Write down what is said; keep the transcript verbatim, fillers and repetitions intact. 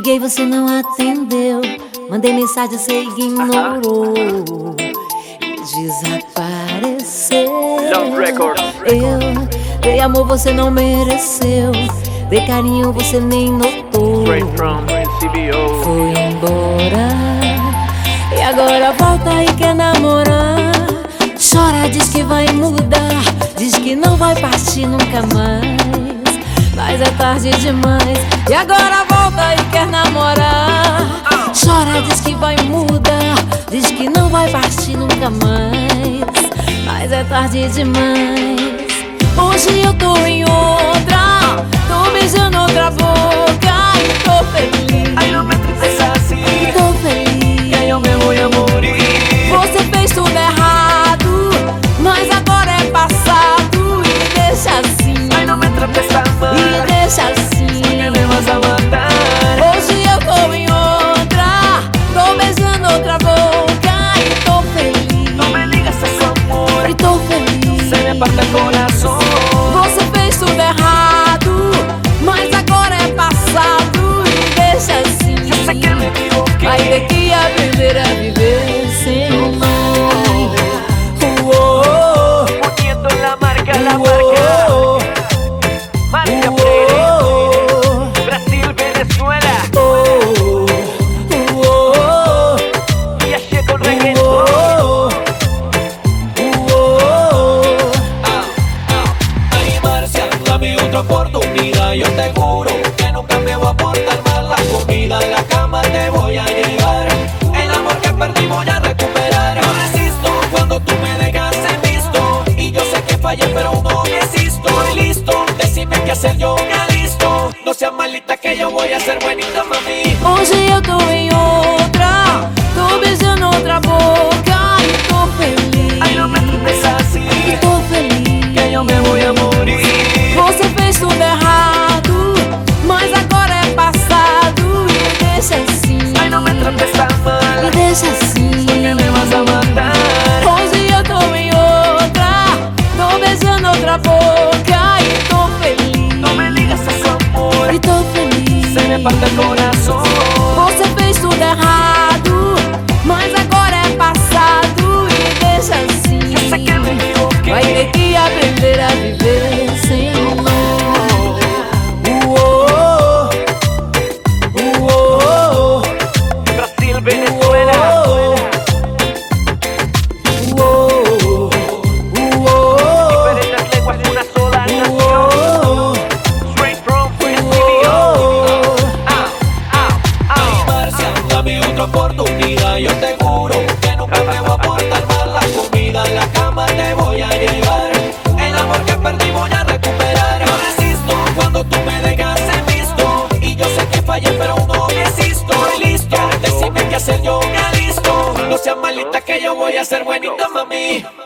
Liguei, você não atendeu. Mandei mensagem, você ignorou e desapareceu. Eu dei amor, você não mereceu. Dei carinho, você nem notou. Foi embora e agora volta e quer namorar. Chora, diz que vai mudar, diz que não vai partir nunca mais. Mas é tarde demais e agora volta e quer namorar. Chora, diz que vai mudar, diz que não vai partir nunca mais. Mas é tarde demais. Hoje eu tô em outra, tô beijando outra boca e tô feliz. Ai, não me trates assim, tô feliz. Que eu me voy a morir. Você fez tudo errado, mas agora é passado. E me deixa assim, ai, não me trates tan mal, e me deixa assim, que me vas a matar. Hoje eu tô em outra, tô beijando outra boca e tô feliz. No me digas eso, amor, E tô feliz. se me parte el corazón. Você fez tudo errado, mas agora é passado. E me deixa assim. Yo sé que me equivoqué. Vai ter que aprender a viver sem mim. Poniendo la marca, la marca. Marca Pérez, Brasil, Venezuela. Y así con reggaetón. Ay, Marcia, dame otra oportunidad. Yo te juro que nunca me voy a portar mal. La comida en la cama te voy a llevar. El amor que perdí voy a recuperar. No resisto cuando tú me dejas en visto. Y yo sé que fallé, pero no desisto. Estoy listo, decime qué hacer, yo me alisto. No seas malita que yo voy a ser buenita, mami. Hoje eu tô em outra, tô beijando outra boca e tô feliz. Ay, no me trates así, E tô feliz. que yo me voy a morir. Você fez tudo errado, mas agora é passado. E me deixa assim, Ay, no me trates tan mal, me deixa assim. que me vas a matar. Hoje eu tô em outra, tô beijando outra boca e tô feliz. No me digas eso, amor, E tô feliz. se me parte el corazón. Você fez tudo errado, mas agora é passado. E me deixa assim. Yo sé que me equivoqué. Vai ter que aprender a viver sem mim. Brasil, Venezuela. Diferentes lenguas, una sola nación. Straight from Studio. Ah, ah, ah. Marcia, dame otra oportunidad. Yo te juro que nunca me voy a portar mal. La comida en la cama te voy a llevar. El amor que perdí voy a recuperar. No resisto cuando tú me dejas en visto. Y yo sé que fallé, pero no desisto. Estoy listo, decime qué hacer, yo me alisto. No seas malita que yo voy a ser buenita, mami.